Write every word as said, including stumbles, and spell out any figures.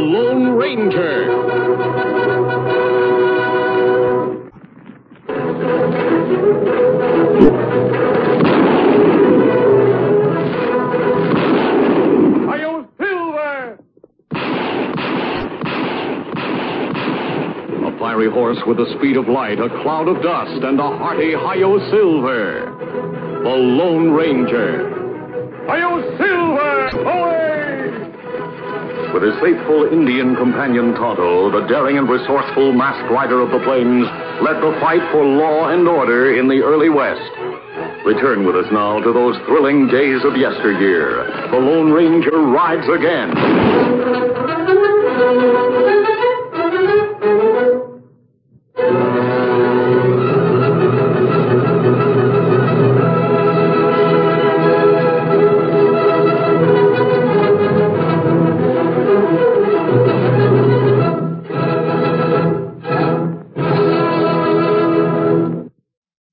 Lone Ranger. Hi-yo, Silver! A fiery horse with the speed of light, a cloud of dust, and a hearty Hi-yo Silver. The Lone Ranger. Hi-yo, Silver! Away! With his faithful Indian companion Tonto, the daring and resourceful masked rider of the plains led the fight for law and order in the early West. Return with us now to those thrilling days of yesteryear. The Lone Ranger rides again.